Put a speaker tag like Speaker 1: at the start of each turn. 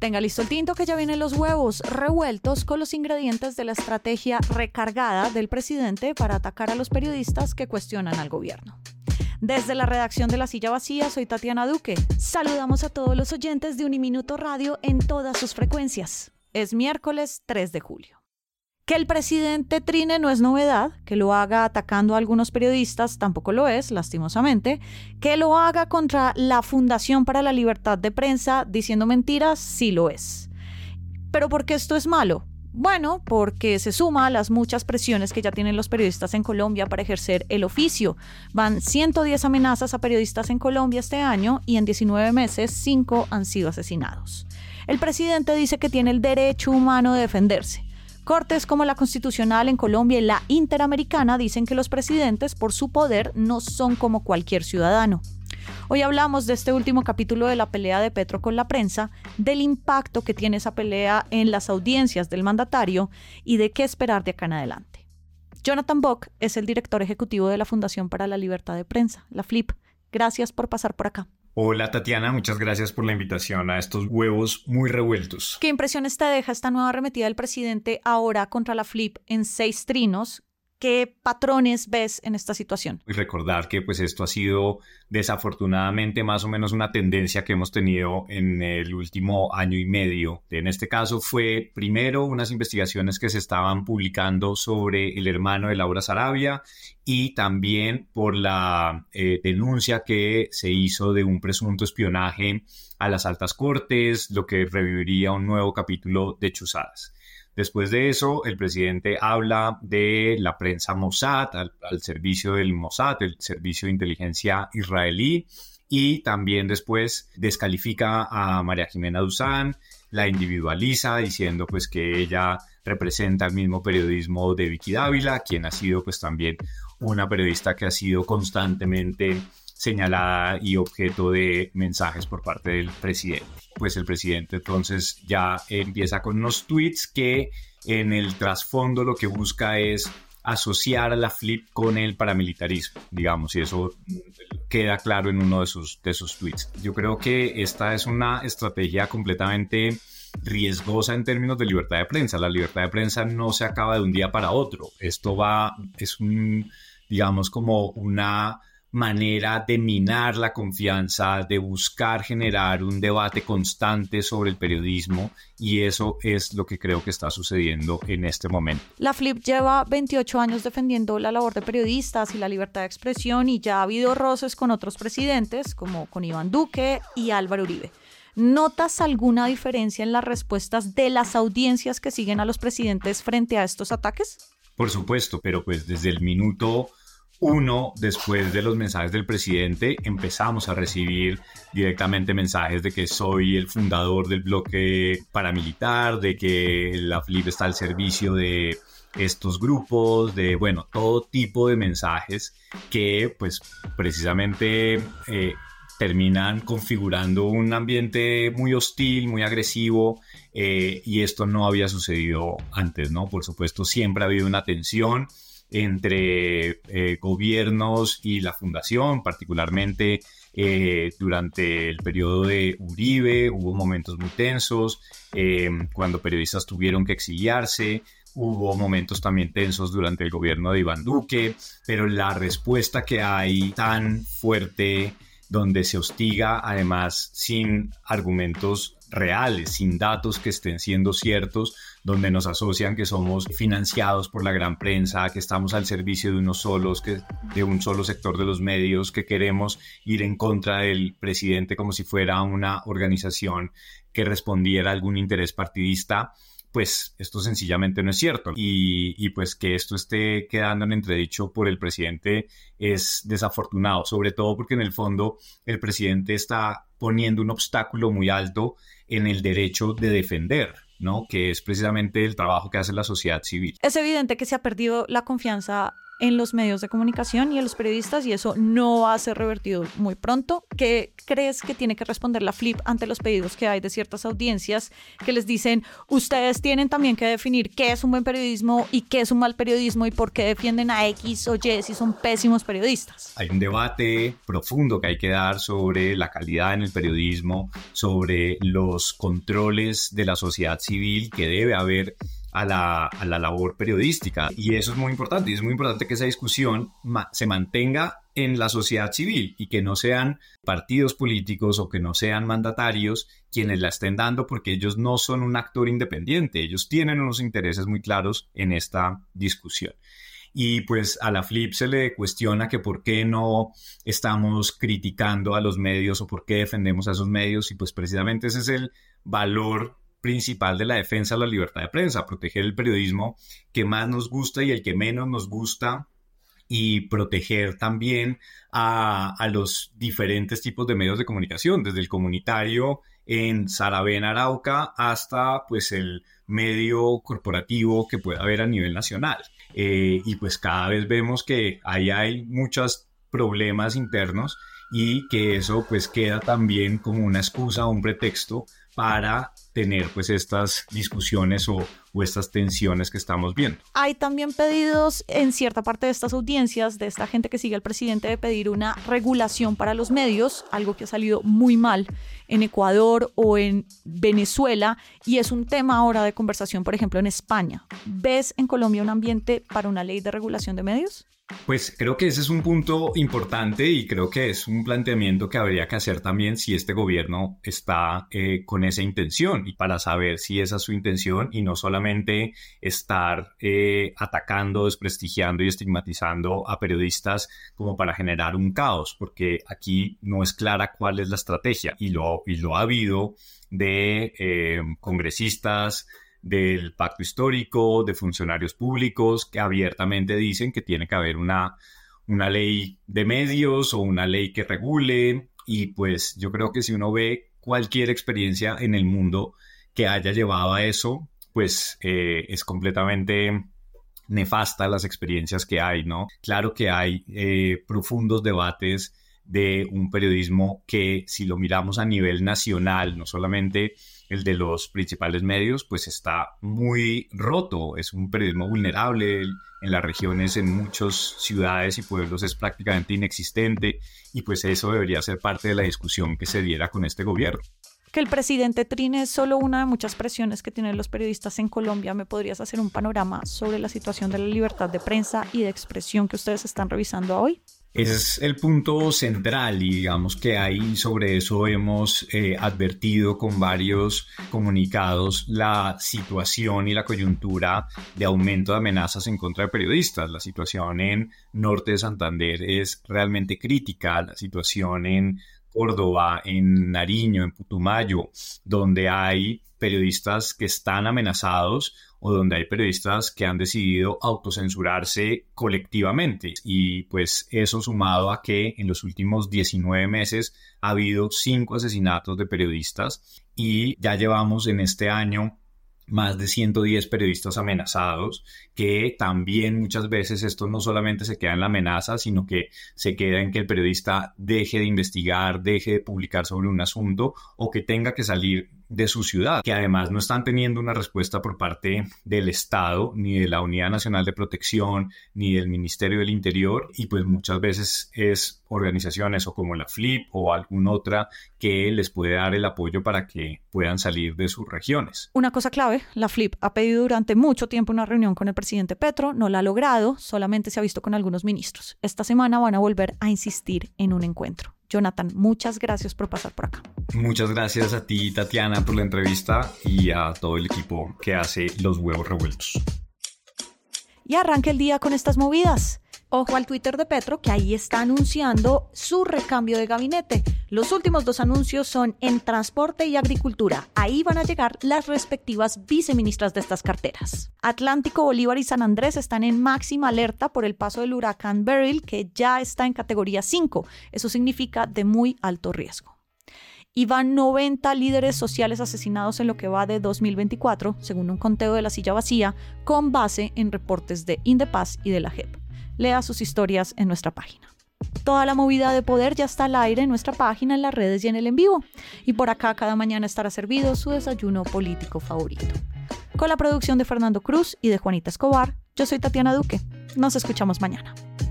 Speaker 1: Tenga listo el tinto que ya vienen los huevos revueltos con los ingredientes de la estrategia recargada del presidente para atacar a los periodistas que cuestionan al gobierno. Desde la redacción de La Silla Vacía, soy Tatiana Duque. Saludamos a todos los oyentes de Uniminuto Radio en todas sus frecuencias. Es miércoles 3 de julio. Que el presidente trine no es novedad, que lo haga atacando a algunos periodistas tampoco lo es, lastimosamente, que lo haga contra la Fundación para la Libertad de Prensa diciendo mentiras, sí lo es. ¿Pero por qué esto es malo? Bueno, porque se suma a las muchas presiones que ya tienen los periodistas en Colombia para ejercer el oficio. Van 110 amenazas a periodistas en Colombia este año y en 19 meses 5 han sido asesinados. El presidente dice que tiene el derecho humano de defenderse. Cortes como la Constitucional en Colombia y la Interamericana dicen que los presidentes, por su poder, no son como cualquier ciudadano. Hoy hablamos de este último capítulo de la pelea de Petro con la prensa, del impacto que tiene esa pelea en las audiencias del mandatario y de qué esperar de acá en adelante. Jonathan Bock es el director ejecutivo de la Fundación para la Libertad de Prensa, la FLIP. Gracias por pasar por acá.
Speaker 2: Hola Tatiana, muchas gracias por la invitación a estos huevos muy revueltos.
Speaker 1: ¿Qué impresiones te deja esta nueva arremetida del presidente ahora contra la FLIP en 6 trinos? ¿Qué patrones ves en esta situación?
Speaker 2: Y recordar que pues esto ha sido desafortunadamente más o menos una tendencia que hemos tenido en el último año y medio. En este caso fue primero unas investigaciones que se estaban publicando sobre el hermano de Laura Sarabia y también por la denuncia que se hizo de un presunto espionaje a las altas cortes, lo que reviviría un nuevo capítulo de chuzadas. Después de eso, el presidente habla de la prensa Mossad, al servicio del Mossad, el servicio de inteligencia israelí, y también después descalifica a María Jimena Duzán, la individualiza diciendo pues que ella representa el mismo periodismo de Vicky Dávila, quien ha sido pues también una periodista que ha sido constantemente señalada y objeto de mensajes por parte del presidente. Pues el presidente entonces ya empieza con unos tweets que en el trasfondo lo que busca es asociar a la FLIP con el paramilitarismo, digamos, y eso queda claro en uno de sus tweets. Yo creo que esta es una estrategia completamente riesgosa en términos de libertad de prensa. La libertad de prensa no se acaba de un día para otro. Esto es digamos, como una manera de minar la confianza, de buscar generar un debate constante sobre el periodismo, y eso es lo que creo que está sucediendo en este momento.
Speaker 1: La FLIP lleva 28 años defendiendo la labor de periodistas y la libertad de expresión, y ya ha habido roces con otros presidentes como con Iván Duque y Álvaro Uribe. ¿Notas alguna diferencia en las respuestas de las audiencias que siguen a los presidentes frente a estos ataques?
Speaker 2: Por supuesto, pero pues desde el minuto 1, después de los mensajes del presidente, empezamos a recibir directamente mensajes de que soy el fundador del bloque paramilitar, de que la FLIP está al servicio de estos grupos, de, bueno, todo tipo de mensajes que, pues, precisamente terminan configurando un ambiente muy hostil, muy agresivo, y esto no había sucedido antes, ¿no? Por supuesto, siempre ha habido una tensión entre gobiernos y la fundación, particularmente durante el periodo de Uribe hubo momentos muy tensos, cuando periodistas tuvieron que exiliarse, hubo momentos también tensos durante el gobierno de Iván Duque, pero la respuesta que hay tan fuerte, donde se hostiga además sin argumentos reales, sin datos que estén siendo ciertos, donde nos asocian que somos financiados por la gran prensa, que estamos al servicio de unos solos, de un solo sector de los medios, que queremos ir en contra del presidente como si fuera una organización que respondiera a algún interés partidista. Pues esto sencillamente no es cierto, y pues que esto esté quedando en entredicho por el presidente es desafortunado, sobre todo porque en el fondo el presidente está poniendo un obstáculo muy alto en el derecho de defender, ¿no? Que es precisamente el trabajo que hace la sociedad civil.
Speaker 1: Es evidente que se ha perdido la confianza en los medios de comunicación y en los periodistas, y eso no va a ser revertido muy pronto. ¿Qué crees que tiene que responder la Flip ante los pedidos que hay de ciertas audiencias que les dicen, ustedes tienen también que definir qué es un buen periodismo y qué es un mal periodismo y por qué defienden a X o Y si son pésimos periodistas?
Speaker 2: Hay un debate profundo que hay que dar sobre la calidad en el periodismo, sobre los controles de la sociedad civil que debe haber a la labor periodística, y eso es muy importante, y es muy importante que esa discusión se mantenga en la sociedad civil y que no sean partidos políticos o que no sean mandatarios quienes la estén dando, porque ellos no son un actor independiente, ellos tienen unos intereses muy claros en esta discusión. Y pues a la Flip se le cuestiona que por qué no estamos criticando a los medios o por qué defendemos a esos medios, y pues precisamente ese es el valor principal de la defensa de la libertad de prensa, proteger el periodismo que más nos gusta y el que menos nos gusta, y proteger también a los diferentes tipos de medios de comunicación, desde el comunitario en Saravena, Arauca, hasta pues el medio corporativo que pueda haber a nivel nacional. Y pues cada vez vemos que ahí hay muchos problemas internos y que eso pues queda también como una excusa o un pretexto para tener pues estas discusiones o estas tensiones que estamos viendo.
Speaker 1: Hay también pedidos en cierta parte de estas audiencias, de esta gente que sigue al presidente, de pedir una regulación para los medios, algo que ha salido muy mal en Ecuador o en Venezuela, y es un tema ahora de conversación, por ejemplo, en España. ¿Ves en Colombia un ambiente para una ley de regulación de medios?
Speaker 2: Pues creo que ese es un punto importante y creo que es un planteamiento que habría que hacer también si este gobierno está con esa intención, y para saber si esa es su intención y no solamente estar atacando, desprestigiando y estigmatizando a periodistas como para generar un caos, porque aquí no es clara cuál es la estrategia, y lo ha habido de congresistas del pacto histórico, de funcionarios públicos que abiertamente dicen que tiene que haber una ley de medios o una ley que regule, y pues yo creo que si uno ve cualquier experiencia en el mundo que haya llevado a eso, pues es completamente nefasta las experiencias que hay, ¿no? Claro que hay profundos debates de un periodismo que, si lo miramos a nivel nacional, no solamente el de los principales medios, pues está muy roto. Es un periodismo vulnerable. En las regiones, en muchas ciudades y pueblos, es prácticamente inexistente, y pues eso debería ser parte de la discusión que se diera con este gobierno.
Speaker 1: Que el presidente trine es solo una de muchas presiones que tienen los periodistas en Colombia. ¿Me podrías hacer un panorama sobre la situación de la libertad de prensa y de expresión que ustedes están revisando hoy?
Speaker 2: Ese es el punto central, y digamos que ahí sobre eso hemos advertido con varios comunicados la situación y la coyuntura de aumento de amenazas en contra de periodistas. La situación en Norte de Santander es realmente crítica, la situación en Córdoba, en Nariño, en Putumayo, donde hay periodistas que están amenazados o donde hay periodistas que han decidido autocensurarse colectivamente. Y pues eso sumado a que en los últimos 19 meses ha habido 5 asesinatos de periodistas, y ya llevamos en este año más de 110 periodistas amenazados, que también muchas veces esto no solamente se queda en la amenaza, sino que se queda en que el periodista deje de investigar, deje de publicar sobre un asunto, o que tenga que salir de su ciudad, que además no están teniendo una respuesta por parte del Estado, ni de la Unidad Nacional de Protección, ni del Ministerio del Interior, y pues muchas veces es organizaciones o como la Flip o alguna otra que les puede dar el apoyo para que puedan salir de sus regiones.
Speaker 1: Una cosa clave, la Flip ha pedido durante mucho tiempo una reunión con el presidente Petro, no la ha logrado, solamente se ha visto con algunos ministros. Esta semana van a volver a insistir en un encuentro. Jonathan, muchas gracias por pasar por acá.
Speaker 2: Muchas gracias a ti, Tatiana, por la entrevista, y a todo el equipo que hace Los Huevos Revueltos.
Speaker 1: Y arranca el día con estas movidas. Ojo al Twitter de Petro, que ahí está anunciando su recambio de gabinete. Los últimos 2 anuncios son en transporte y agricultura. Ahí van a llegar las respectivas viceministras de estas carteras. Atlántico, Bolívar y San Andrés están en máxima alerta por el paso del huracán Beryl, que ya está en categoría 5. Eso significa de muy alto riesgo. Y van 90 líderes sociales asesinados en lo que va de 2024, según un conteo de La Silla Vacía, con base en reportes de Indepaz y de la JEP. Lea sus historias en nuestra página. Toda la movida de poder ya está al aire en nuestra página, en las redes y en el en vivo. Y por acá cada mañana estará servido su desayuno político favorito. Con la producción de Fernando Cruz y de Juanita Escobar, yo soy Tatiana Duque. Nos escuchamos mañana.